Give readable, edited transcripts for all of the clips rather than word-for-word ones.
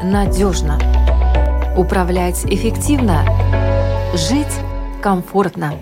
надежно. Управлять эффективно. Жить комфортно.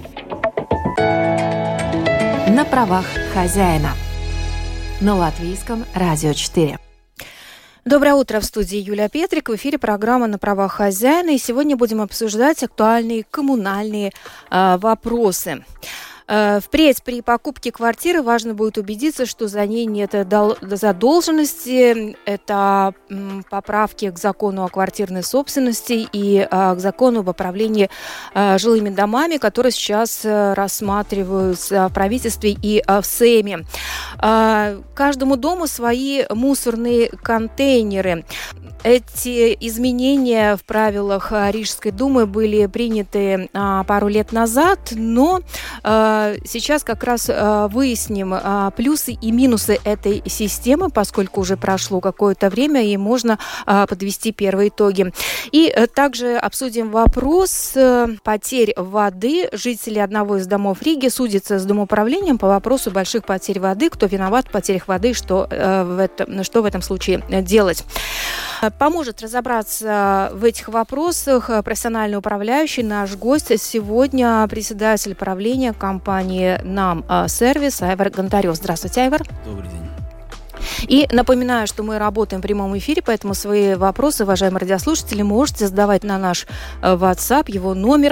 На правах хозяина. На Латвийском радио 4. Доброе утро, в студии Юлия Петрик. В эфире программа «На правах хозяина». И сегодня будем обсуждать актуальные коммунальные вопросы. Впредь при покупке квартиры важно будет убедиться, что за ней нет задолженности. Это поправки к закону о квартирной собственности и к закону об управлении жилыми домами, которые сейчас рассматриваются в правительстве и в Сейме. Каждому дому свои мусорные контейнеры. Эти изменения в правилах Рижской думы были приняты пару лет назад, но сейчас как раз выясним плюсы и минусы этой системы, поскольку уже прошло какое-то время, и можно подвести первые итоги. И также обсудим вопрос потерь воды. Жители одного из домов Риги судятся с домоуправлением по вопросу больших потерь воды. Кто виноват в потерях воды, что в этом случае делать. Поможет разобраться в этих вопросах профессиональный управляющий, наш гость сегодня, председатель правления компании «Нам Сервис» Айвар Гонтарев. Здравствуйте, Айвар. Добрый день. И напоминаю, что мы работаем в прямом эфире, поэтому свои вопросы, уважаемые радиослушатели, можете задавать на наш WhatsApp, его номер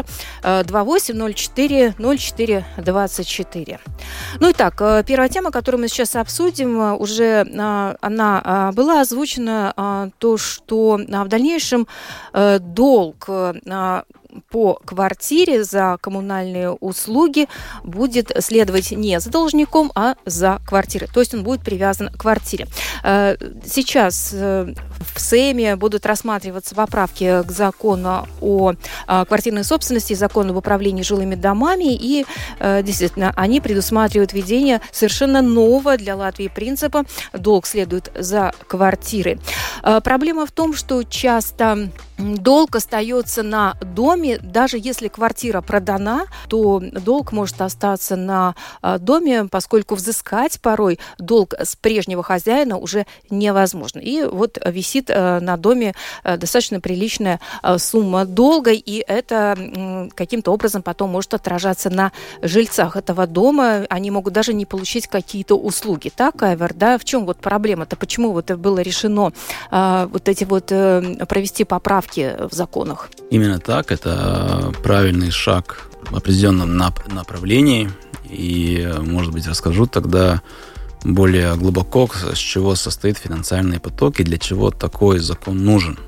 28040424. Ну и так, первая тема, которую мы сейчас обсудим, уже она была озвучена, то, что в дальнейшем долг по квартире за коммунальные услуги будет следовать не за должником, а за квартирой. То есть он будет привязан к квартире. Сейчас в Сейме будут рассматриваться поправки к закону о квартирной собственности и закону об управлении жилыми домами. И действительно, они предусматривают введение совершенно нового для Латвии принципа «долг следует за квартирой». Проблема в том, что часто долг остается на доме. Даже если квартира продана, то долг может остаться на доме, поскольку взыскать порой долг с прежнего хозяина уже невозможно. И вот висит на доме достаточно приличная сумма долга, и это каким-то образом потом может отражаться на жильцах этого дома. Они могут даже не получить какие-то услуги. Так, Айвар, да? В чем вот проблема-то? Почему вот было решено вот эти вот провести поправки в законах? Именно так. Это правильный шаг в определенном направлении. И, может быть, расскажу тогда более глубоко, с чего состоит финансовые потоки, для чего такой закон нужен.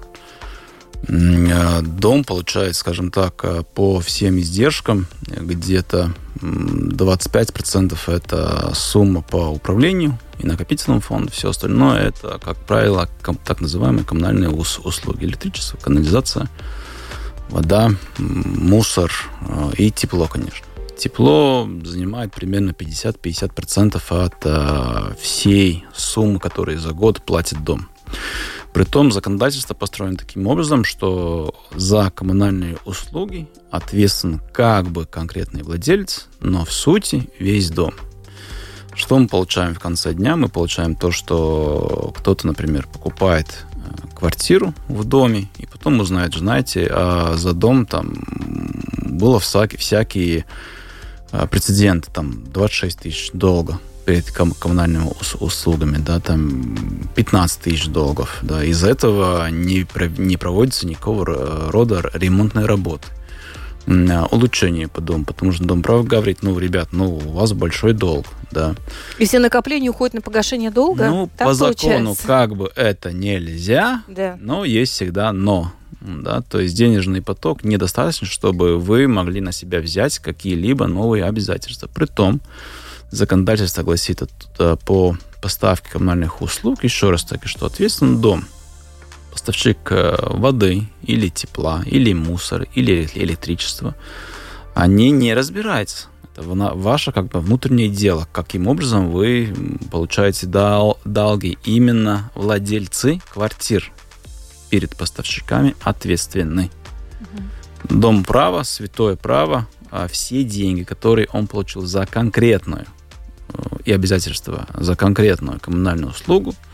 Дом получает, скажем так, по всем издержкам где-то 25% это сумма по управлению и накопительному фонду. Все остальное это, как правило, так называемые коммунальные услуги. Электричество, канализация, вода, мусор и тепло, конечно. Тепло занимает примерно 50% от всей суммы, которую за год платит дом. Притом законодательство построено таким образом, что за коммунальные услуги ответственен как бы конкретный владелец, но в сути весь дом. Что мы получаем в конце дня? Мы получаем то, что кто-то, например, покупает квартиру в доме, и потом узнает, знаете, за дом там было всякие прецеденты, там 26 тысяч долга перед коммунальными услугами, да, там 15 тысяч долгов. Да, из-за этого не проводится никакого рода ремонтной работы. Улучшение по дому, потому что Домправ говорит, ребят, у вас большой долг, да. И все накопления уходят на погашение долга? Так по закону как бы это нельзя, да. Но есть всегда но. Да, то есть денежный поток недостаточно, чтобы вы могли на себя взять какие-либо новые обязательства. Притом законодательство гласит по поставке коммунальных услуг, еще раз таки, что ответственен дом. Поставщик воды или тепла, или мусора, или электричества, они не разбираются. Это ваше как бы внутреннее дело. Каким образом вы получаете долги. Именно владельцы квартир перед поставщиками ответственны. Дом права, святое право, все деньги, которые он получил за конкретную и обязательства за конкретную коммунальную услугу,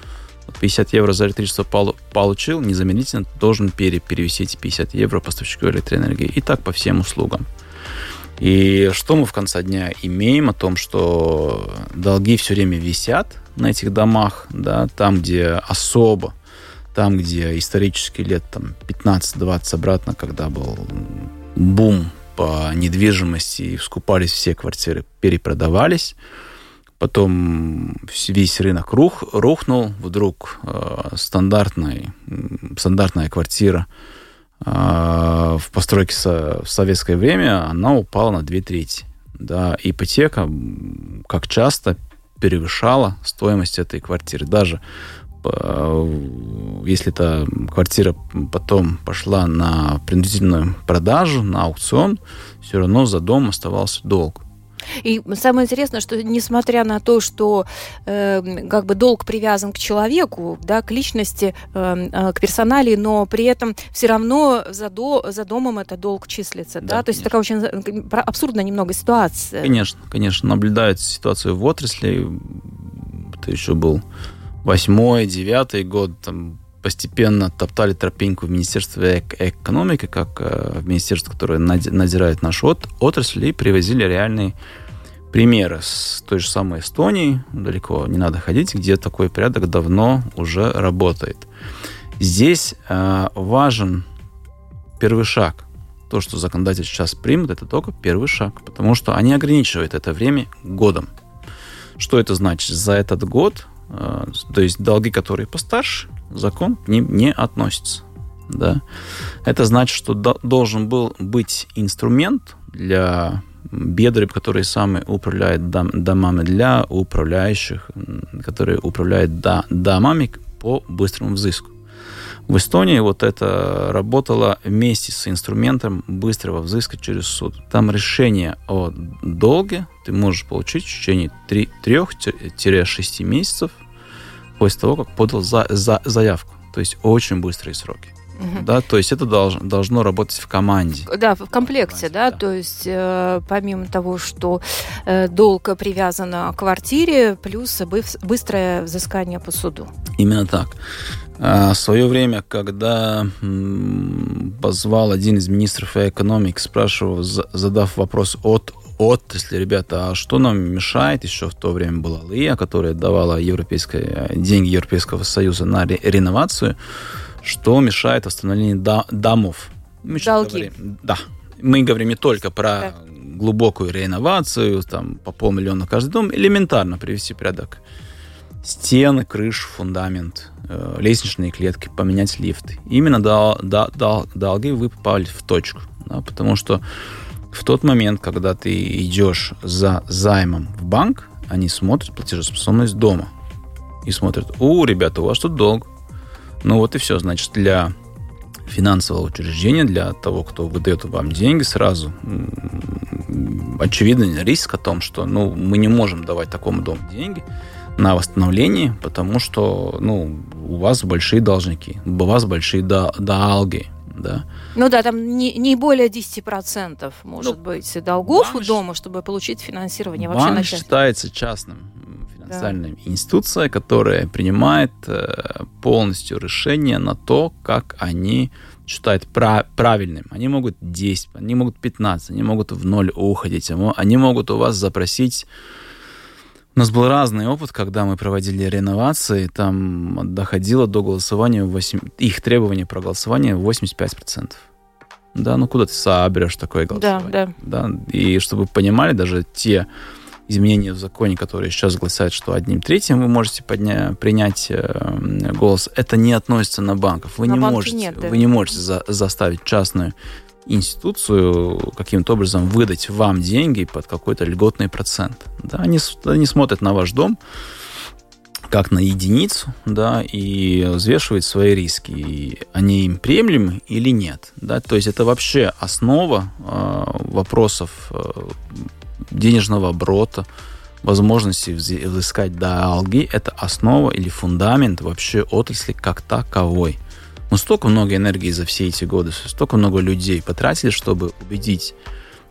50 евро за электричество получил, незамедлительно должен перевести эти 50 евро поставщику электроэнергии. И так по всем услугам. И что мы в конце дня имеем? О том, что долги все время висят на этих домах, да, там, где особо, там, где исторически лет 15-20 обратно, когда был бум по недвижимости, и скупались все квартиры, перепродавались. Потом весь рынок рухнул. Вдруг стандартная квартира в постройке в советское время, она упала на 2/3. Да, ипотека, как часто, перевышала стоимость этой квартиры. Даже если эта квартира потом пошла на принудительную продажу, на аукцион, все равно за дом оставался долг. И самое интересное, что несмотря на то, что как бы долг привязан к человеку, да, к личности, к персоналии, но при этом все равно за домом этот долг числится. Да? То есть такая очень абсурдная немного ситуация. Конечно. Наблюдают ситуацию в отрасли. Это еще был 8-9 год. Там постепенно топтали тропинку в Министерстве экономики, как в министерство, которое надзирает нашу отрасль, и привозили реальные примеры с той же самой Эстонии, далеко не надо ходить, где такой порядок давно уже работает. Здесь важен первый шаг. То, что законодатель сейчас примет, это только первый шаг, потому что они ограничивают это время годом. Что это значит? За этот год, то есть долги, которые постарше, закон к ним не относится. Да? Это значит, что должен был быть инструмент для бедреб, которые сами управляют домами, для управляющих, которые управляют домами по быстрому взыску. В Эстонии вот это работало вместе с инструментом быстрого взыска через суд. Там решение о долге ты можешь получить в течение 3-6 месяцев после того, как подал заявку. То есть очень быстрые сроки. Да, то есть это должно работать в команде. Да, в комплекте, да. То есть помимо того, что долг привязан к квартире, плюс быстрое взыскание по суду. Именно так. В свое время, когда позвал один из министров экономики, спрашивал, задав вопрос отрасли, ребята, а что нам мешает? Еще в то время была ЛИА, которая давала деньги Европейского Союза на реновацию. Что мешает восстановлению домов? Долги. Да. Мы говорим не только про глубокую реновацию, там, по 500 000 каждый дом, элементарно привести в порядок стены, крышу, фундамент, лестничные клетки, поменять лифты. Именно долги вы попали в точку. Да, потому что в тот момент, когда ты идешь за займом в банк, они смотрят платежеспособность дома. И смотрят, ребята, у вас тут долг. Ну вот и все. Значит, для финансового учреждения, для того, кто выдает вам деньги, сразу очевидный риск о том, что мы не можем давать такому дому деньги на восстановление, потому что у вас большие должники, у вас большие долги. Да. Там не более 10% может быть долгов у дома, чтобы получить финансирование. Банк считается частным финансовой институцией, которая принимает полностью решение на то, как они считают правильным. Они могут 10, они могут 15, они могут в ноль уходить, они могут у вас запросить. У нас был разный опыт, когда мы проводили реновации, там доходило до голосования, их требования про голосование 85%. Да, куда ты соберешь такое голосование? Да. И чтобы вы понимали, даже те изменения в законе, которые сейчас гласят, что 1/3 вы можете принять голос, это не относится на банков. Вы не можете заставить частную институцию каким-то образом выдать вам деньги под какой-то льготный процент. Да, они смотрят на ваш дом как на единицу, да, и взвешивают свои риски. И они им приемлемы или нет. Да? То есть это вообще основа вопросов денежного оборота, возможности взыскать долги. Это основа или фундамент вообще отрасли как таковой. Мы столько много энергии за все эти годы, столько много людей потратили, чтобы убедить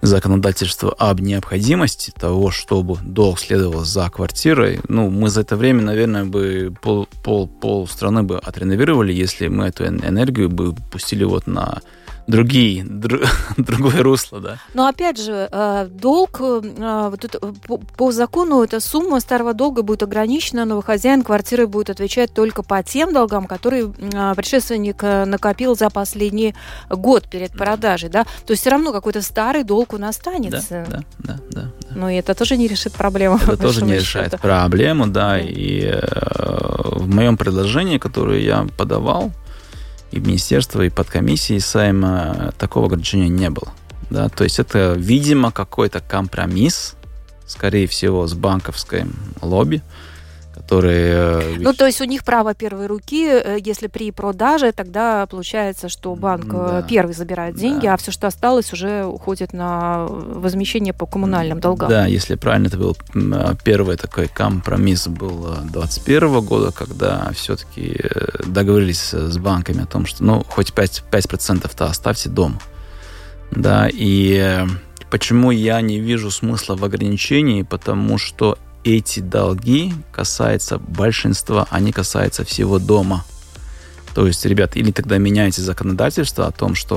законодательство об необходимости того, чтобы долг следовал за квартирой, мы за это время, наверное, бы пол страны бы отреновировали, если мы эту энергию бы пустили вот на другое русло, да. Но опять же, долг, по закону эта сумма старого долга будет ограничена, но хозяин квартиры будет отвечать только по тем долгам, которые предшественник накопил за последний год перед продажей, да. То есть все равно какой-то старый долг он останется. Да. Но это тоже не решит проблему. Это тоже не решает проблему, да. И в моем предложении, которое я подавал, и в министерство, и подкомиссии Сайма такого ограничения не было. Да? То есть это, видимо, какой-то компромисс, скорее всего, с банковским лобби, которые... то есть у них право первой руки, если при продаже, тогда получается, что банк первый забирает деньги, а все, что осталось, уже уходит на возмещение по коммунальным долгам. Да, если правильно, это был первый такой компромисс был 2021 года, когда все-таки договорились с банками о том, что хоть 5%-то оставьте дома. Да, и почему я не вижу смысла в ограничении, потому что эти долги касаются большинства, они касаются всего дома. То есть, ребят, или тогда меняйте законодательство о том, что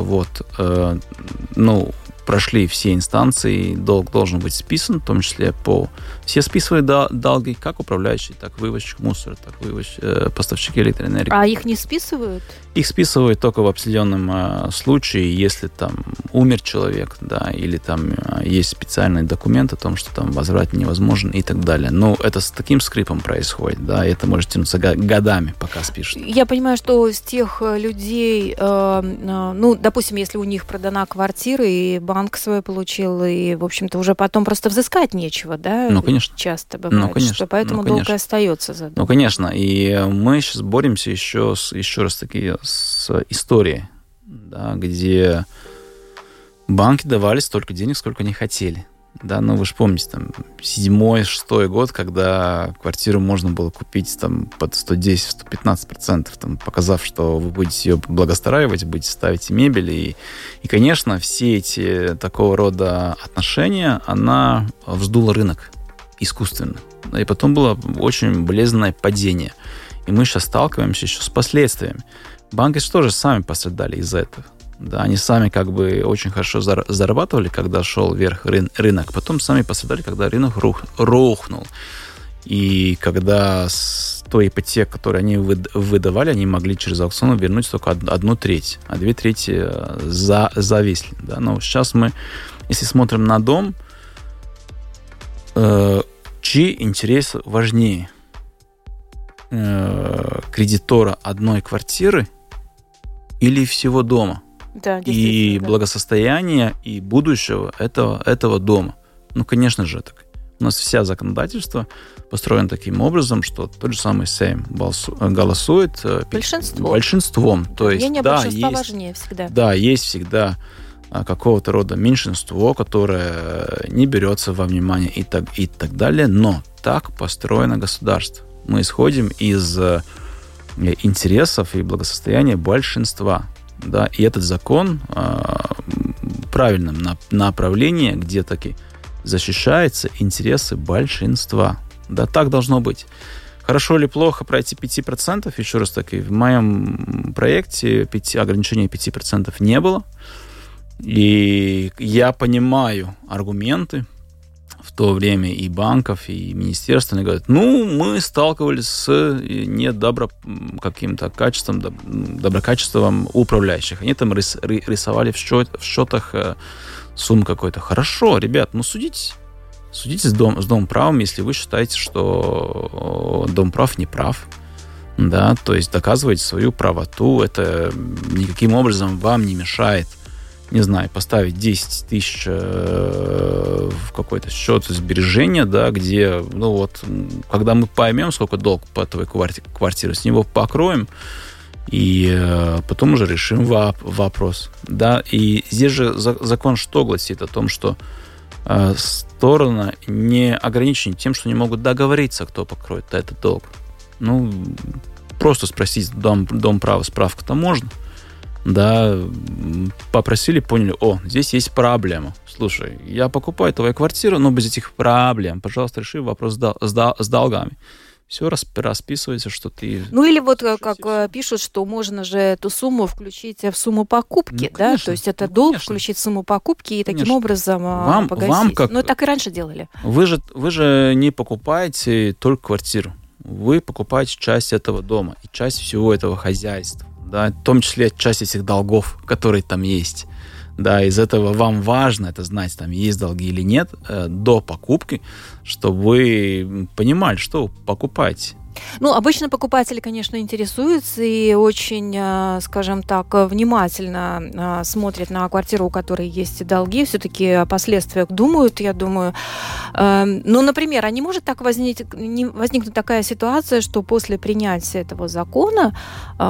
прошли все инстанции, долг должен быть списан, в том числе все списывают долги, как управляющие, так вывозчик мусора, так поставщики электроэнергии. А их не списывают? Их списывают только в определенном случае, если там умер человек, да, или там есть специальный документ о том, что там возврат невозможен и так далее. Но это с таким скрипом происходит, да, и это может тянуться годами, пока спишут. Я понимаю, что с тех людей, допустим, если у них продана квартира, и банк свой получил, и, в общем-то, уже потом просто взыскать нечего, да? Конечно. Часто бывает, что поэтому долг и остается за долг. Конечно. И мы сейчас боремся еще раз-таки с историей, да, где банки давали столько денег, сколько они хотели. Да, вы же помните, там, 7-6 год, когда квартиру можно было купить там, под 110-115%, там, показав, что вы будете ее благоустраивать, будете ставить мебель. И, конечно, все эти такого рода отношения, она вздула рынок искусственно. И потом было очень болезненное падение. И мы сейчас сталкиваемся еще с последствиями. Банки же тоже сами пострадали из-за этого. Да, они сами очень хорошо зарабатывали, когда шел вверх рынок. Потом сами пострадали, когда рынок рухнул. И когда с той ипотеки, которую они выдавали, они могли через аукцион вернуть только 1/3, а 2/3 зависли. Да. Но сейчас мы, если смотрим на дом, чьи интересы важнее? Кредитора одной квартиры или всего дома? Да, и благосостояние, и будущего этого дома. Конечно же, так. У нас вся законодательство построено таким образом, что тот же самый Сейм голосует большинством. То есть, большинства важнее всегда. Да, есть всегда какого-то рода меньшинство, которое не берется во внимание и так далее. Но так построено государство. Мы исходим из интересов и благосостояния большинства. Да, и этот закон в правильном направлении, где таки защищаются интересы большинства. Да, так должно быть. Хорошо или плохо пройти 5%? Еще раз таки, в моем проекте ограничения 5% не было. И я понимаю аргументы в то время и банков, и министерств. Они говорят, мы сталкивались с доброкачеством управляющих. Они там рисовали в счетах сумму какой-то. Хорошо, ребят, судите. Судите с Домправом, если вы считаете, что Домправ не прав. Да, то есть доказывайте свою правоту. Это никаким образом вам не мешает, не знаю, поставить 10 тысяч в какой-то счет сбережения, да, где, когда мы поймем, сколько долг по твоей квартире, с него покроем, и потом уже решим вопрос. Да, и здесь же закон что гласит? О том, что стороны не ограничены тем, что не могут договориться, кто покроет этот долг. Просто спросить Домправа, справку-то можно. да, попросили, поняли, здесь есть проблема. Слушай, я покупаю твою квартиру, но без этих проблем. Пожалуйста, реши вопрос с долгами. Все расписывается, что ты... Ну, или вот как пишут, что можно же эту сумму включить в сумму покупки, да? Конечно, То есть это долг включить в сумму покупки и таким образом погасить. Ну, так и раньше делали. Вы же не покупаете только квартиру. Вы покупаете часть этого дома и часть всего этого хозяйства, да, в том числе часть этих долгов, которые там есть. Да, из этого вам важно это знать, там есть долги или нет, до покупки, чтобы вы понимали, что вы покупаете. Ну, обычно покупатели, конечно, интересуются и очень, скажем так, внимательно смотрят на квартиру, у которой есть долги, все-таки о последствиях думают, я думаю. Ну, например, а не может так возникнуть такая ситуация, что после принятия этого закона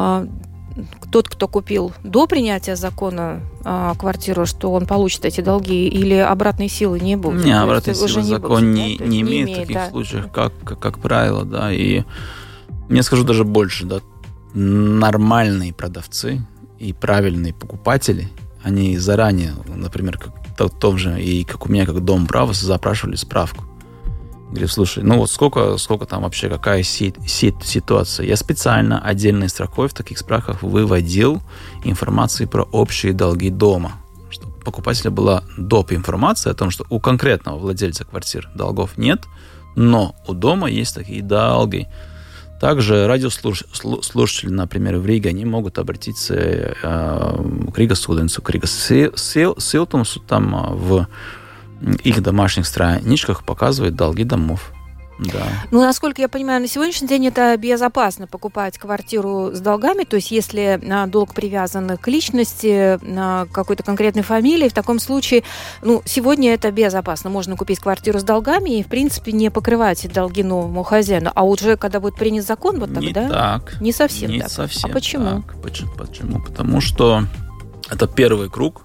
тот, кто купил до принятия закона квартиру, что он получит эти долги, или обратной силы не будет? Не, обратной силы закон не имеет в таких случаях, как правило, да. И я скажу даже больше, да, нормальные продавцы и правильные покупатели, они заранее, например, как в том же, и как у меня, как Дом права, запрашивали справку. Говорю, слушай, ну вот сколько там вообще, какая ситуация. Я специально отдельной строкой в таких справках выводил информации про общие долги дома, чтобы у покупателя была доп. Информация о том, что у конкретного владельца квартир долгов нет, но у дома есть такие долги. Также радиослушатели, например, в Риге, они могут обратиться к Рига Суденцу, к Рига Силтумсу, там в их домашних страничках показывает долги домов. Да. Ну, насколько я понимаю, на сегодняшний день это безопасно покупать квартиру с долгами, то есть если долг привязан к личности, на какой-то конкретной фамилии, в таком случае, ну, сегодня это безопасно. Можно купить квартиру с долгами и, в принципе, не покрывать эти долги новому хозяину. А уже когда будет принят закон, вот тогда... Не совсем так. Совсем а почему? Так. Почему? Потому что это первый круг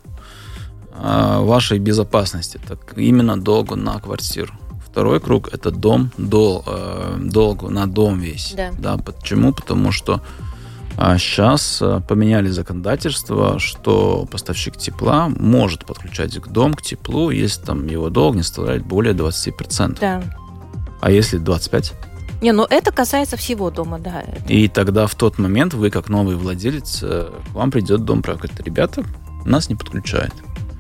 вашей безопасности. Это именно долг на квартиру. Второй круг – это долг на дом весь. Да. Почему? Потому что сейчас поменяли законодательство, что поставщик тепла может подключать дом к теплу, если там его долг не составляет более 20%. Да. А если 25%? Ну это касается всего дома, да. И тогда в тот момент вы, как новый владелец, к вам придет Домправ, говорит, ребята, нас не подключают.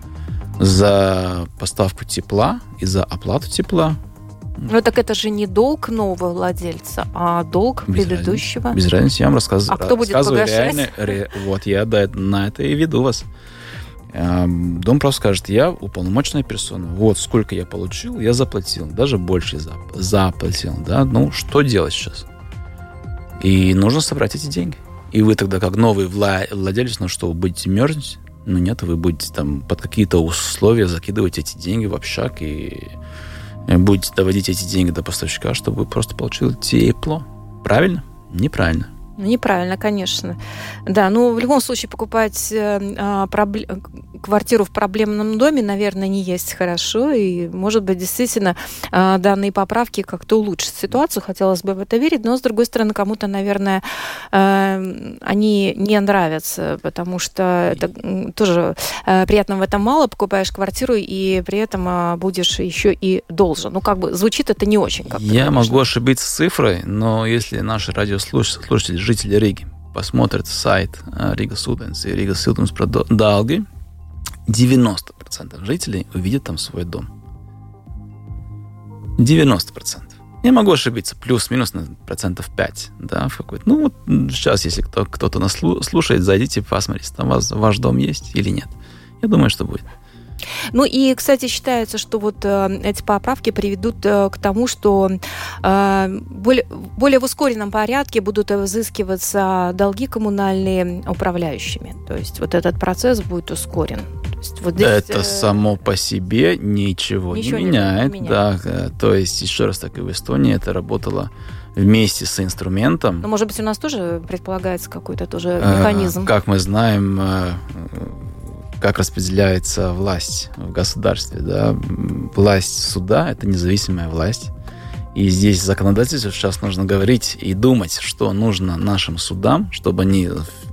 За поставку тепла и за оплату тепла. Ну, так это же не долг нового владельца, а долг предыдущего. Без разницы, я вам рассказываю. А кто будет погашать? Вот я на это и веду вас. Домправ скажет, я уполномоченная персона. Вот сколько я получил, я заплатил. Даже больше заплатил. Да? Ну, что делать сейчас? И нужно собрать эти деньги. И вы тогда, как новый владелец, ну что, вы будете мерзнуть? Ну нет, вы будете там под какие-то условия закидывать эти деньги в общак и будете доводить эти деньги до поставщика, чтобы вы просто получили тепло. Правильно? Неправильно. Неправильно, конечно. Да, ну в любом случае покупать квартиру в проблемном доме, наверное, не есть хорошо. И, может быть, действительно данные поправки как-то улучшат ситуацию. Хотелось бы в это верить. Но, с другой стороны, кому-то, наверное, они не нравятся, потому что это тоже приятно в этом мало. Покупаешь квартиру и при этом будешь еще и должен. Ну, как бы звучит это не очень. Я могу ошибиться с цифрой, но если наши радиослушатели, жители Риги, посмотрят сайт Рига Суденс и Рига Силтумс про долги, 90% жителей увидят там свой дом. 90%. Я могу ошибиться, плюс-минус на 5%, да, в какой-то. Ну, вот сейчас, если кто-то нас слушает, зайдите, посмотрите, там ваш дом есть или нет. Я думаю, что будет. Ну и, кстати, считается, что вот эти поправки приведут к тому, что более в ускоренном порядке будут взыскиваться долги коммунальные управляющими. То есть вот этот процесс будет ускорен. То есть вот здесь, это само по себе ничего не меняет. Да. То есть, еще раз, так и в Эстонии это работало вместе с инструментом. Но, может быть, у нас тоже предполагается какой-то тоже механизм. Как мы знаем, как распределяется власть в государстве. Да? Власть суда – это независимая власть. И здесь законодательство сейчас нужно говорить и думать, что нужно нашим судам, чтобы они вот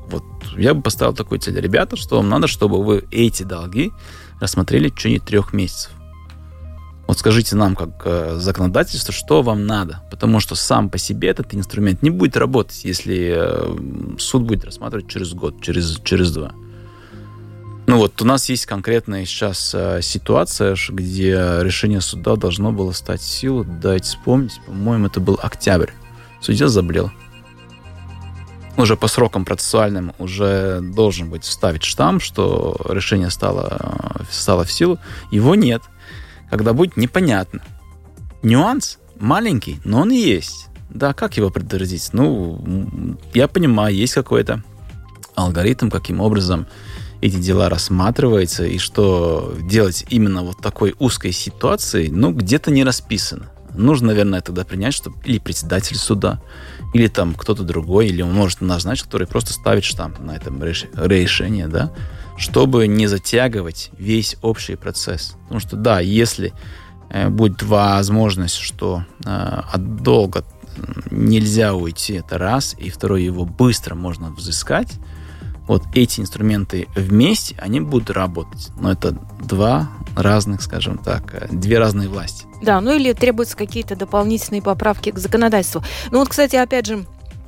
я бы поставил такую цель. Ребята, что вам надо, чтобы вы эти долги рассмотрели в течение 3 месяцев. Вот скажите нам, как законодательство, что вам надо. Потому что сам по себе этот инструмент не будет работать, если суд будет рассматривать через год, через 2. Ну вот, у нас есть конкретная сейчас ситуация, где решение суда должно было стать в силу. Дайте вспомнить, по-моему, это был октябрь. Судья заболел. Уже по срокам процессуальным уже должен быть вставить штамп, что решение стало в силу. Его нет. Когда будет, непонятно. Нюанс маленький, но он и есть. Да, как его предотвратить? Ну, я понимаю, есть какой-то алгоритм, каким образом эти дела рассматриваются, и что делать именно вот такой узкой ситуации, ну, где-то не расписано. Нужно, наверное, тогда принять, что или председатель суда, или там кто-то другой, или он может назначить, который просто ставит штамп на этом решении, да, чтобы не затягивать весь общий процесс. Потому что, да, если будет возможность, что от долга нельзя уйти, это раз, и второе, его быстро можно взыскать, вот эти инструменты вместе, они будут работать. Но это 2 разных, скажем так, 2 разные власти. Да, ну или требуются какие-то дополнительные поправки к законодательству. Ну вот, кстати, опять же,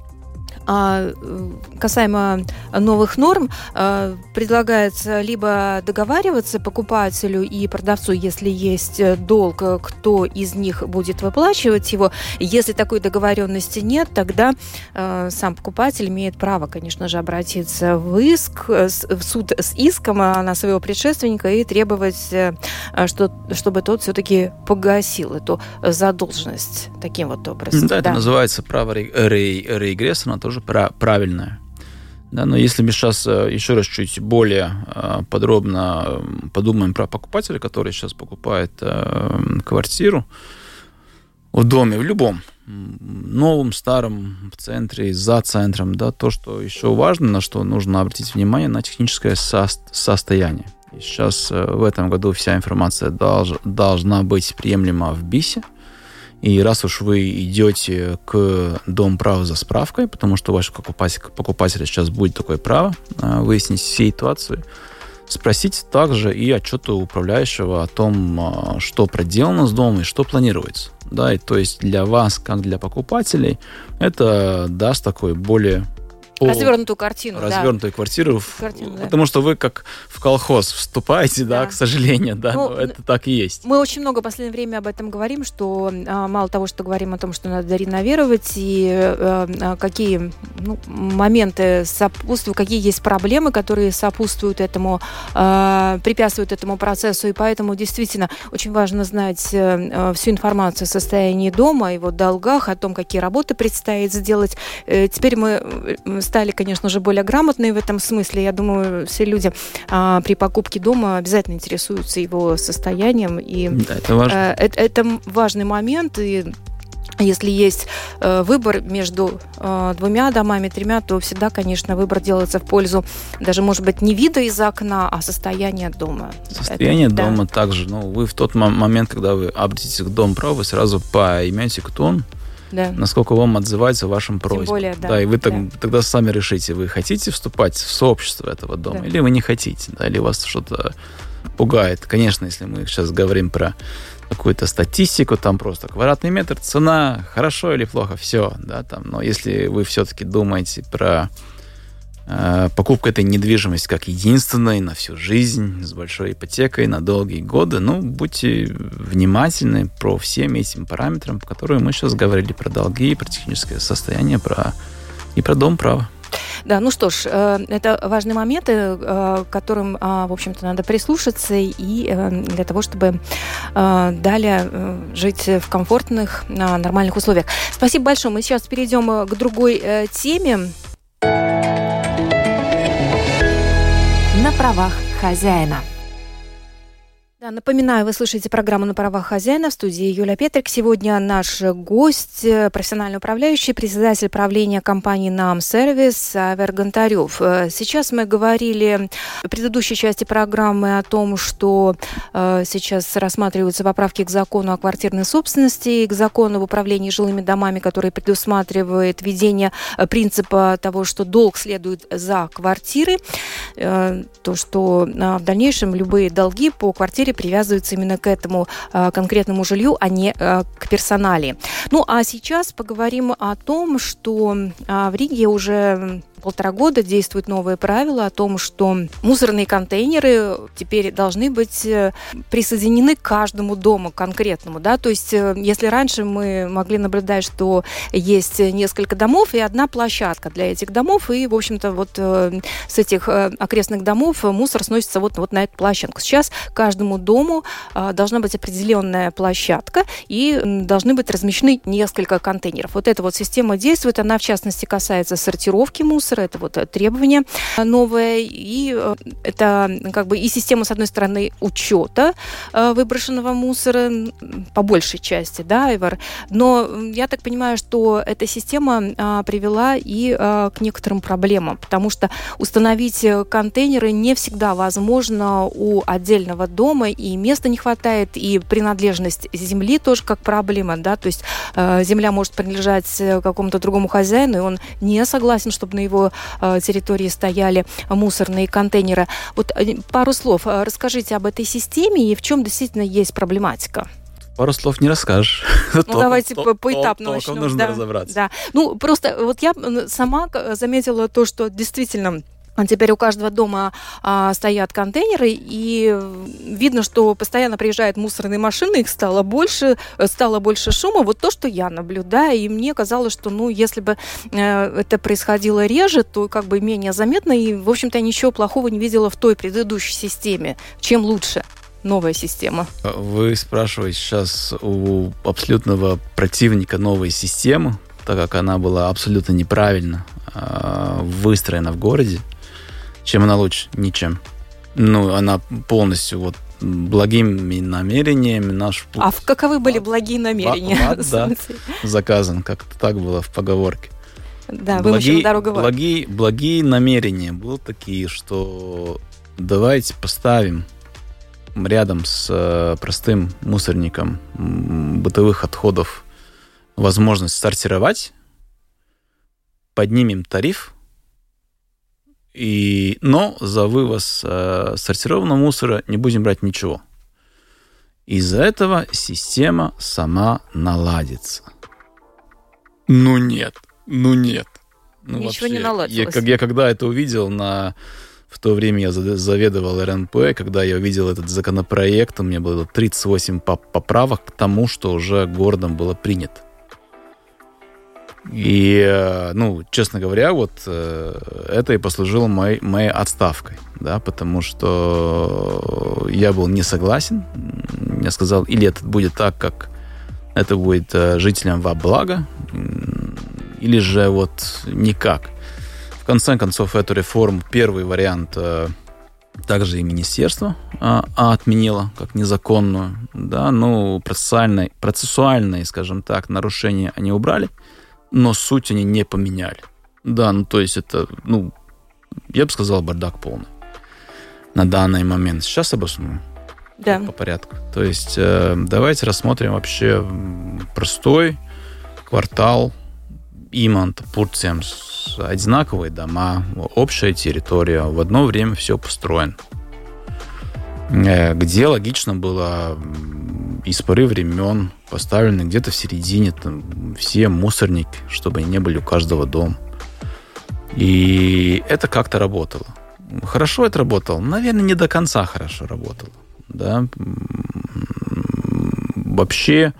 касаемо новых норм, предлагается либо договариваться покупателю и продавцу, если есть долг, кто из них будет выплачивать его. Если такой договоренности нет, тогда сам покупатель имеет право, конечно же, обратиться в суд с иском на своего предшественника и требовать, чтобы тот все-таки погасил эту задолженность таким вот образом. Да, это называется право регресса, но тоже правильное. Да, но если мы сейчас еще раз чуть более подробно подумаем про покупателя, который сейчас покупает квартиру в доме, в любом, новом, старом, в центре, за центром, да, то, что еще важно, на что нужно обратить внимание, на техническое состояние. И сейчас в этом году вся информация должна быть приемлема в БИСе. И раз уж вы идете к Домправу за справкой, потому что у вашего покупателя сейчас будет такое право выяснить ситуацию, спросите также и отчет у управляющего о том, что проделано с домом и что планируется. Да, и то есть для вас, как для покупателей, это даст такой более развернутую картину. Развернутую квартиру, потому что вы как в колхоз вступаете, да, к сожалению, да, но это так и есть. Мы очень много в последнее время об этом говорим, что мало того, что говорим о том, что надо реновировать, и какие моменты сопутствуют, какие есть проблемы, которые сопутствуют этому, препятствуют этому процессу, и поэтому действительно очень важно знать всю информацию о состоянии дома, его долгах, о том, какие работы предстоит сделать. Теперь мы стали, конечно же, более грамотные в этом смысле. Я думаю, все люди при покупке дома обязательно интересуются его состоянием. И да, это важно. Это важный момент. И если есть выбор между 2 домами, 3, то всегда, конечно, выбор делается в пользу даже, может быть, не вида из окна, а состояния дома. Состояние дома также. Вы в тот момент, когда вы обратитесь к Домправу, вы сразу поймете, кто он, да, насколько вам отзывается вашим просьбам. Тем более, да, и вы тогда сами решите, вы хотите вступать в сообщество этого дома, или вы не хотите, да, или вас что-то пугает. Конечно, если мы сейчас говорим про какую-то статистику, там просто квадратный метр, цена, хорошо или плохо, все, да, там. Но если вы все-таки думаете про покупку этой недвижимости как единственной на всю жизнь, с большой ипотекой, на долгие годы, будьте внимательны про всем этим параметрам, по которым мы сейчас говорили, про долги, про техническое состояние, и про Домправо. Да, ну что ж, это важные моменты, к которым, в общем-то, надо прислушаться и для того, чтобы далее жить в комфортных, нормальных условиях. Спасибо большое. Мы сейчас перейдем к другой теме. На правах хозяина. Да, напоминаю, вы слушаете программу «На правах хозяина», в студии Юлия Петрик. Сегодня наш гость, профессиональный управляющий, председатель правления компании «Нам Сервис» Айвар Гонтарев. Сейчас мы говорили в предыдущей части программы о том, что сейчас рассматриваются поправки к закону о квартирной собственности, к закону об управлении жилыми домами, который предусматривает введение принципа того, что долг следует за квартиры, то, что в дальнейшем любые долги по квартире привязываются именно к этому конкретному жилью, а не к персоналии. Ну, а сейчас поговорим о том, что в Риге уже 1,5 года действуют новые правила о том, что мусорные контейнеры теперь должны быть присоединены к каждому дому конкретному, да, то есть если раньше мы могли наблюдать, что есть несколько домов и одна площадка для этих домов, и, в общем-то, вот с этих окрестных домов мусор сносится вот на эту площадку. Сейчас каждому дому должна быть определенная площадка и должны быть размещены несколько контейнеров. Вот эта вот система действует, она, в частности, касается сортировки мусора. Это вот требование новое, и это как бы и система, с одной стороны, учета выброшенного мусора по большей части, да, Айвар, но я так понимаю, что эта система привела и к некоторым проблемам, потому что установить контейнеры не всегда возможно у отдельного дома, и места не хватает, и принадлежность земли тоже как проблема, да, то есть земля может принадлежать какому-то другому хозяину, и он не согласен, чтобы на его территории стояли мусорные контейнеры. Вот пару слов расскажите об этой системе и в чем действительно есть проблематика. Пару слов не расскажешь. Ну, давайте поэтапно начнем. Только нужно разобраться. Да. Ну, просто вот я сама заметила то, что действительно теперь у каждого дома стоят контейнеры, и видно, что постоянно приезжают мусорные машины, их стало больше шума. Вот то, что я наблюдаю, и мне казалось, что, если бы это происходило реже, то как бы менее заметно, и, в общем-то, я ничего плохого не видела в той предыдущей системе. Чем лучше новая система? Вы спрашиваете сейчас у абсолютного противника новой системы, так как она была абсолютно неправильно выстроена в городе. Чем она лучше? Ничем. Она полностью благими намерениями. Каковы были благие намерения? Да, заказан, как-то так было в поговорке. Да, вымощена дорога в ад. Благие намерения были такие, что давайте поставим рядом с простым мусорником бытовых отходов возможность сортировать, поднимем тариф, но за вывоз сортированного мусора не будем брать ничего. Из-за этого система сама наладится. Нет. Ничего не наладилось. Я когда это увидел, в то время я заведовал РНП, когда я увидел этот законопроект, у меня было 38 поправок к тому, что уже городом было принято. И, честно говоря, это и послужило моей отставкой, да, потому что я был не согласен. Я сказал, или это будет так, как это будет жителям во благо, или же никак. В конце концов, эту реформу, первый вариант, также и министерство отменило как незаконную, да, процессуальные, скажем так, нарушения они убрали, но суть они не поменяли. Да, то есть это, я бы сказал, бардак полный на данный момент. Сейчас обосную по порядку. То есть давайте рассмотрим вообще простой квартал Иманта, Пурцемс, одинаковые дома, общая территория, в одно время все построено. Где логично было из поры времен поставлены где-то в середине все мусорники, чтобы они не были у каждого дома. И это как-то работало. Хорошо это работало? Наверное, не до конца хорошо работало. Да? Вообще,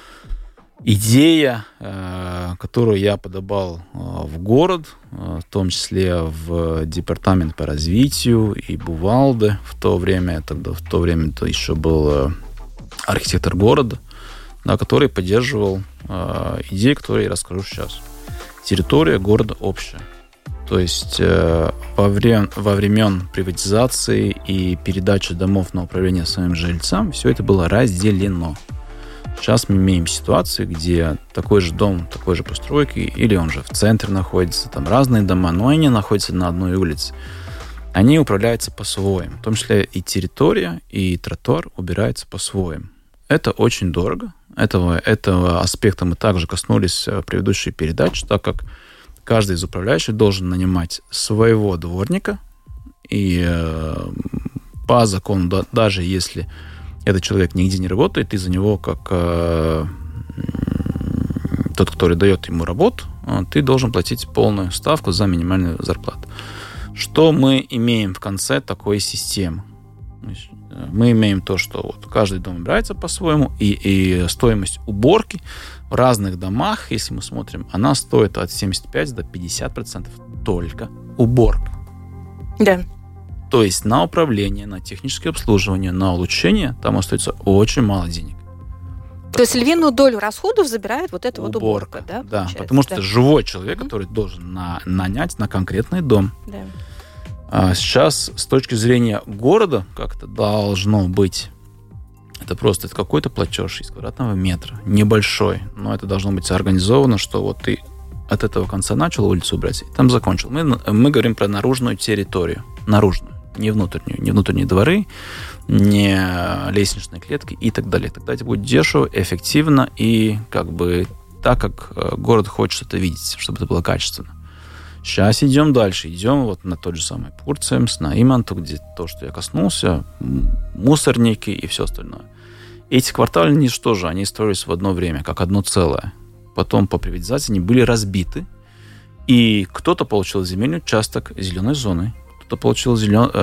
идея, которую я подавал в город, в том числе в департамент по развитию и Бувалде, в то время это еще был архитектор города, да, который поддерживал идеи, которые я расскажу сейчас. Территория города общая. То есть во времен приватизации и передачи домов на управление своим жильцам все это было разделено. Сейчас мы имеем ситуацию, где такой же дом, такой же постройки, или он же в центре находится, там разные дома, но они находятся на одной улице. Они управляются по-своему. В том числе и территория, и тротуар убираются по-своему. Это очень дорого. Этого аспекта мы также коснулись в предыдущей передаче, так как каждый из управляющих должен нанимать своего дворника. И по закону, даже если этот человек нигде не работает, ты за него, как тот, который дает ему работу, ты должен платить полную ставку за минимальную зарплату. Что мы имеем в конце такой системы? Мы имеем то, что вот каждый дом убирается по-своему, и стоимость уборки в разных домах, если мы смотрим, она стоит от 75 до 50% только уборка. Да. То есть на управление, на техническое обслуживание, на улучшение там остается очень мало денег. То есть львиную долю расходов забирает вот эта вот уборка, да? Да, потому что это живой человек, который должен нанять на конкретный дом. Да. А сейчас, с точки зрения города, как это должно быть, это какой-то платеж из квадратного метра, небольшой, но это должно быть организовано, что вот ты от этого конца начал улицу убирать, и там закончил. Мы говорим про наружную территорию, наружную, не внутреннюю, не внутренние дворы, не лестничные клетки и так далее. Тогда это будет дешево, эффективно и так, как город хочет это видеть, чтобы это было качественно. Сейчас идем дальше. Идем вот на тот же самый Пурцемс, на Иманту, где то, что я коснулся, мусорники и все остальное. Эти кварталы, они строились в одно время, как одно целое. Потом по приватизации они были разбиты, и кто-то получил земельный участок зеленой зоной, кто-то получил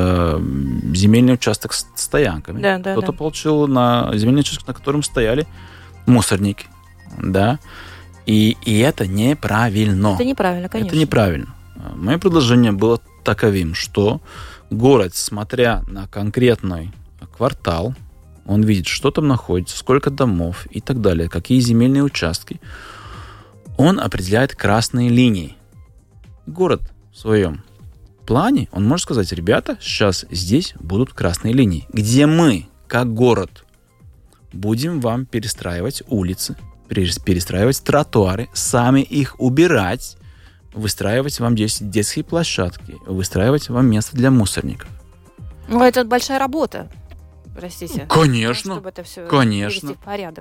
земельный участок с стоянками, кто-то получил земельный участок, на котором стояли мусорники. Да? И это неправильно. Это неправильно, конечно. Это неправильно. Мое предложение было таковым, что город, смотря на конкретный квартал, он видит, что там находится, сколько домов и так далее, какие земельные участки, он определяет красные линии. Город в своем плане, он может сказать: ребята, сейчас здесь будут красные линии, где мы, как город, будем вам перестраивать улицы, перестраивать тротуары, сами их убирать, выстраивать вам детские площадки, выстраивать вам место для мусорников. Ну, это большая работа, простите. Конечно, чтобы это все конечно, привести в порядок.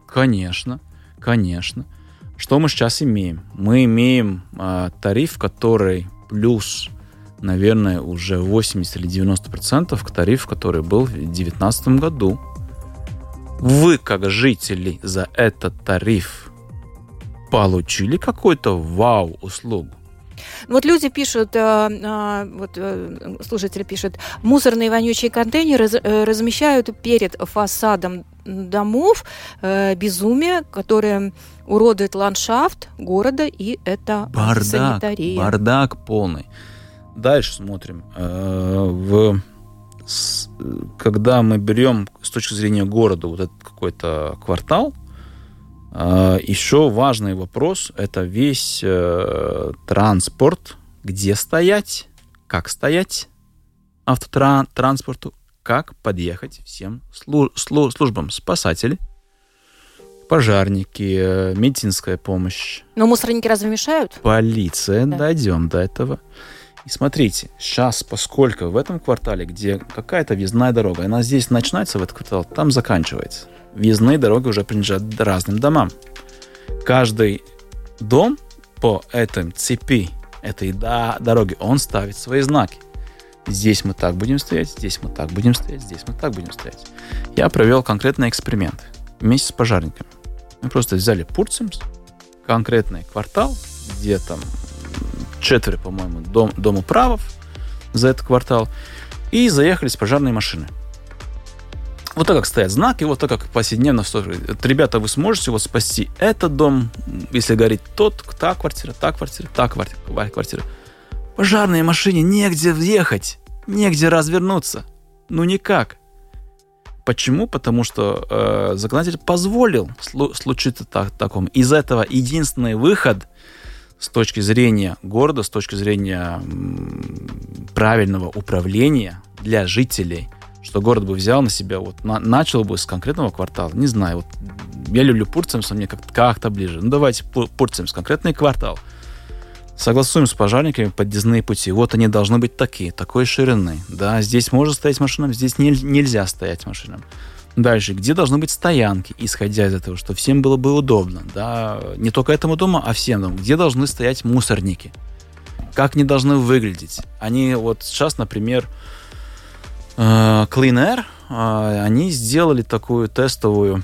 Конечно. Что мы сейчас имеем? Мы имеем тариф, который плюс, наверное, уже 80 или 90% к тарифу, который был в 2019 году. Вы, как жители, за этот тариф получили какую-то вау-услугу? Вот люди пишут, слушатели пишут: мусорные вонючие контейнеры размещают перед фасадом домов, безумие, которое уродует ландшафт города, и это санитария. Бардак полный. Дальше смотрим. Когда мы берем с точки зрения города вот этот какой-то квартал, еще важный вопрос – это весь транспорт, где стоять, как стоять автотранспорту, как подъехать всем службам: спасатели, пожарники, медицинская помощь. Но мусорники разве мешают? Полиция, да. Дойдем до этого. И смотрите, сейчас, поскольку в этом квартале, где какая-то въездная дорога, она здесь начинается, в этот квартал, там заканчивается. Въездные дороги уже принадлежат разным домам. Каждый дом по этой цепи, этой дороги, он ставит свои знаки. Здесь мы так будем стоять, здесь мы так будем стоять, здесь мы так будем стоять. Я провел конкретный эксперимент вместе с пожарниками. Мы просто взяли Пурцемс, конкретный квартал, где там 4, по-моему, домоправов за этот квартал, и заехали с пожарной машины. Вот так, как стоят знаки, вот так, как повседневно. Ребята, вы сможете вот спасти этот дом, если горит та квартира. Пожарной машине негде въехать, негде развернуться. Ну, никак. Почему? Потому что законодатель позволил случиться такому. Из этого единственный выход с точки зрения города, с точки зрения правильного управления для жителей, что город бы взял на себя, вот начал бы с конкретного квартала, не знаю, вот я люблю Пурцемс, мне как-то ближе, ну давайте Пурцемс, конкретный квартал, согласуем с пожарниками подъездные пути, вот они должны быть такой ширины, да, здесь можно стоять машинам, здесь нельзя стоять машинам. Дальше, где должны быть стоянки, исходя из этого, что всем было бы удобно, да, не только этому дому, а всем домам, где должны стоять мусорники, как они должны выглядеть. Они вот сейчас, например, Clean Air, они сделали такую тестовую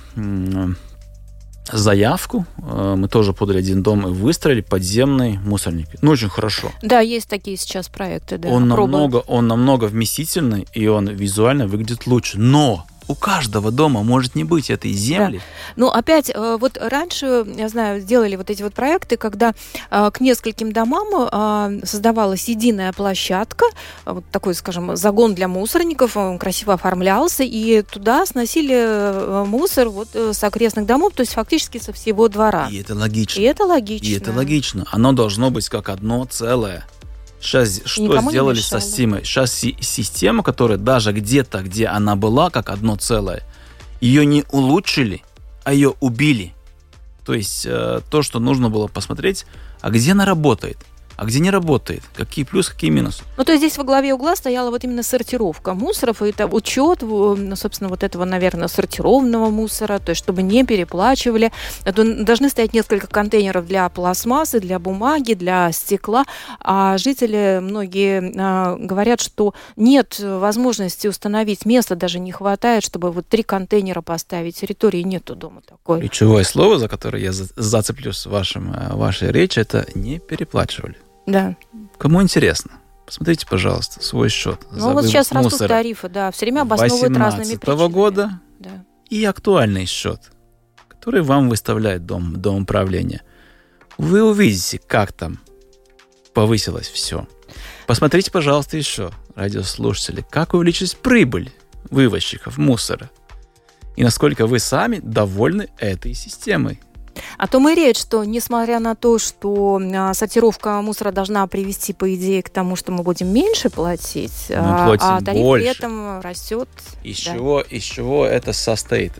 заявку. Мы тоже подали один дом и выстроили подземный мусорник. Ну, очень хорошо. Да, есть такие сейчас проекты. Да, он намного вместительный, и он визуально выглядит лучше. Но у каждого дома может не быть этой земли. Да. Ну, опять, вот раньше, я знаю, делали вот эти вот проекты, когда к нескольким домам создавалась единая площадка, вот такой, скажем, загон для мусорников, он красиво оформлялся, и туда сносили мусор вот с окрестных домов, то есть фактически со всего двора. И это логично. И это логично. Оно должно быть как одно целое. Сейчас что сделали со системой? Сейчас система, которая даже где-то, где она была как одно целое, ее не улучшили, а ее убили. То есть то, что нужно было посмотреть, а где она работает, а где не работает, какие плюсы, какие минусы. Ну, то есть здесь во главе угла стояла вот именно сортировка мусоров, и это учет, собственно, вот этого, наверное, сортированного мусора, то есть чтобы не переплачивали. Должны стоять несколько контейнеров для пластмассы, для бумаги, для стекла, а жители многие говорят, что нет возможности установить, места даже не хватает, чтобы вот 3 контейнера поставить, территории нету дома такой. Ключевое слово, за которое я зацеплюсь в вашей речи, это «не переплачивали». Да. Кому интересно, посмотрите, пожалуйста, свой счет. Ну, вот сейчас растут тарифы, да, все время обосновывают разными причинами. 2018 года и актуальный счет, который вам выставляет дом управления. Вы увидите, как там повысилось все. Посмотрите, пожалуйста, еще, радиослушатели, как увеличилась прибыль вывозчиков мусора и насколько вы сами довольны этой системой. О том и речь, что несмотря на то, что сортировка мусора должна привести, по идее, к тому, что мы будем меньше платить, а тариф больше. При этом растет. Из чего это состоит?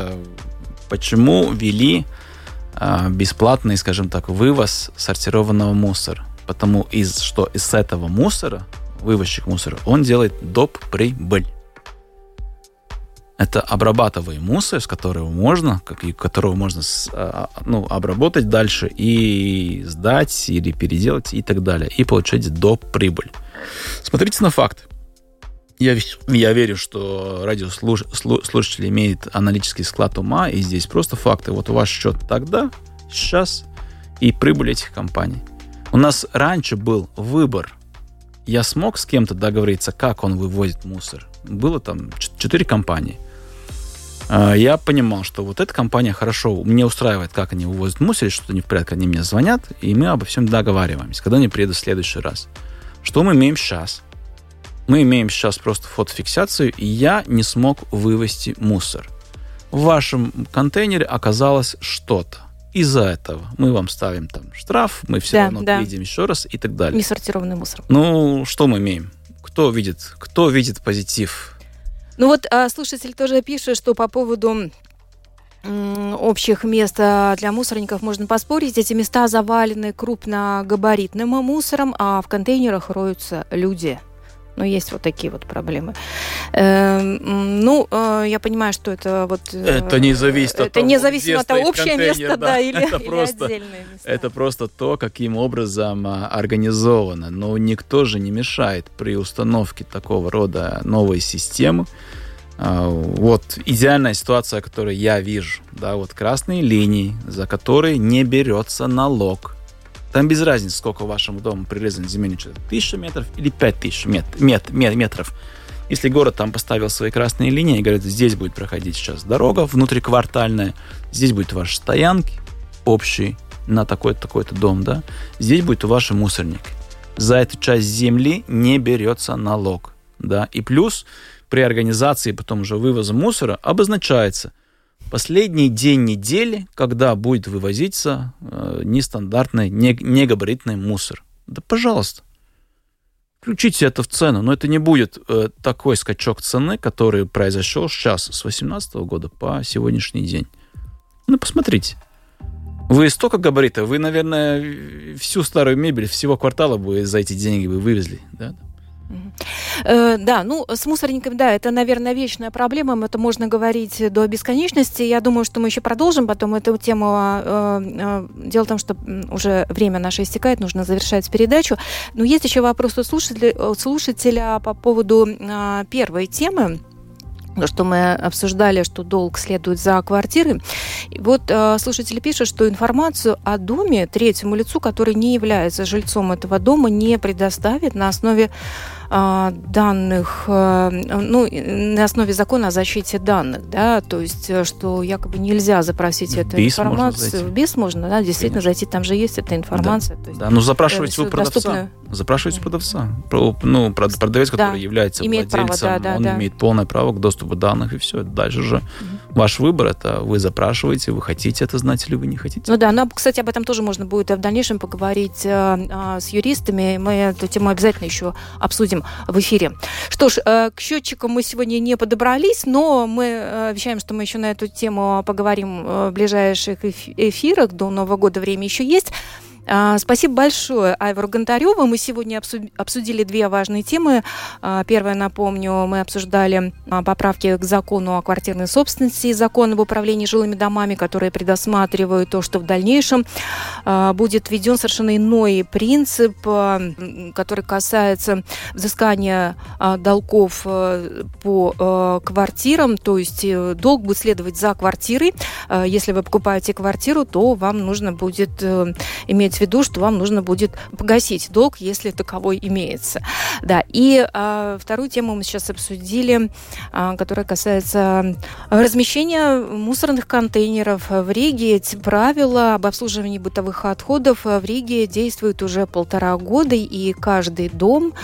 Почему ввели бесплатный, скажем так, вывоз сортированного мусора? Потому что из этого мусора, вывозчик мусора, он делает доп. Прибыль. Это обрабатываемый мусор, с которого можно обработать дальше и сдать, или переделать, и так далее, и получать доп. Прибыль. Смотрите на факт. Я верю, что радиослушатели имеют аналитический склад ума, и здесь просто факты. Вот ваш счет тогда, сейчас, и прибыль этих компаний. У нас раньше был выбор. Я смог с кем-то договориться, как он вывозит мусор. Было там 4 компании. Я понимал, что вот эта компания хорошо, мне устраивает, как они вывозят мусор, что-то не в порядке, они мне звонят, и мы обо всем договариваемся, когда они приедут в следующий раз. Что мы имеем сейчас? Мы имеем сейчас просто фотофиксацию, и я не смог вывести мусор. В вашем контейнере оказалось что-то. Из-за этого мы вам ставим там штраф, мы все равно видим еще раз и так далее. Несортированный мусор. Ну, что мы имеем? Кто видит позитив? Ну вот слушатель тоже пишет, что по поводу общих мест для мусорников можно поспорить. Эти места завалены крупногабаритным мусором, а в контейнерах роются люди. Ну, есть вот такие вот проблемы. Я понимаю, что это вот... Это не зависит от того, независимо от того, общее место, да, или отдельное место. Это просто то, каким образом организовано. Но никто же не мешает при установке такого рода новой системы. Вот идеальная ситуация, которую я вижу. Да, вот красные линии, за которые не берется налог. Там без разницы, сколько вашему дому прирезано земельный участок. 1000 метров или 5000 метров. Если город там поставил свои красные линии и говорит, здесь будет проходить сейчас дорога внутриквартальная, здесь будет ваши стоянки общие на такой-то дом, да, здесь будет ваши мусорники. За эту часть земли не берется налог, да, и плюс при организации потом уже вывоза мусора обозначается, последний день недели, когда будет вывозиться нестандартный, негабаритный мусор. Да, пожалуйста, включите это в цену, но это не будет такой скачок цены, который произошел сейчас с 2018 года по сегодняшний день. Ну, посмотрите. Вы столько габаритов, вы, наверное, всю старую мебель всего квартала бы за эти деньги вы вывезли, да? Да, ну, с мусорниками, да, это, наверное, вечная проблема, это можно говорить до бесконечности. Я думаю, что мы еще продолжим потом эту тему. Дело в том, что уже время наше истекает, нужно завершать передачу. Но есть еще вопрос у слушателя по поводу первой темы. То, что мы обсуждали, что долг следует за квартиры. И вот слушатели пишут, что информацию о доме третьему лицу, который не является жильцом этого дома, не предоставит на основе данных, ну, на основе закона о защите данных, да, то есть, что якобы нельзя запросить эту информацию. В БИС можно, да, действительно, зайти, там же есть эта информация. Да, то есть, да, но запрашивайте у продавца. Запрашивайте у продавца. Ну, продавец, который является владельцем, он имеет полное право к доступу данных, и все. Дальше же ваш выбор, это вы запрашиваете, вы хотите это знать или вы не хотите. Ну да, но, кстати, об этом тоже можно будет в дальнейшем поговорить с юристами. Мы эту тему обязательно еще обсудим в эфире. Что ж, к счетчикам мы сегодня не подобрались, но мы обещаем, что мы еще на эту тему поговорим в ближайших эфирах. До Нового года время еще есть. Спасибо большое Айвару Гонтареву. Мы сегодня обсудили две важные темы. Первое, напомню, мы обсуждали поправки к закону о квартирной собственности и закон об управлении жилыми домами, которые предусматривают то, что в дальнейшем будет введен совершенно иной принцип, который касается взыскания долгов по квартирам. То есть долг будет следовать за квартирой. Если вы покупаете квартиру, то вам нужно будет иметь в виду, что вам нужно будет погасить долг, если таковой имеется. Да, и вторую тему мы сейчас обсудили, которая касается размещения мусорных контейнеров в Риге. Эти правила об обслуживании бытовых отходов в Риге действуют уже 1,5 года, и каждый дом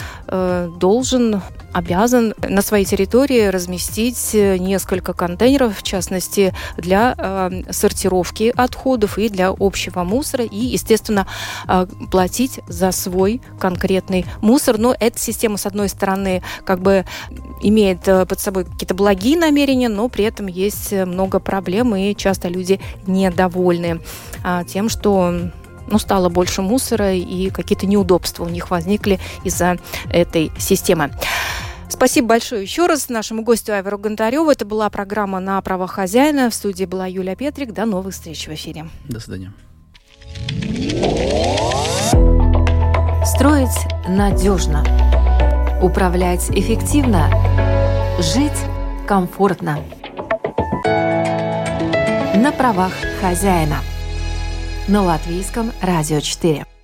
обязан на своей территории разместить несколько контейнеров, в частности, для сортировки отходов и для общего мусора, и, естественно, платить за свой конкретный мусор. Но эта система, с одной стороны, как бы имеет под собой какие-то благие намерения, но при этом есть много проблем, и часто люди недовольны тем, что стало больше мусора, и какие-то неудобства у них возникли из-за этой системы. Спасибо большое еще раз нашему гостю Айвару Гонтареву. Это была программа «На правах хозяина». В студии была Юлия Петрик. До новых встреч в эфире. До свидания. Строить надежно. Управлять эффективно. Жить комфортно. На правах хозяина. На Латвийском радио 4.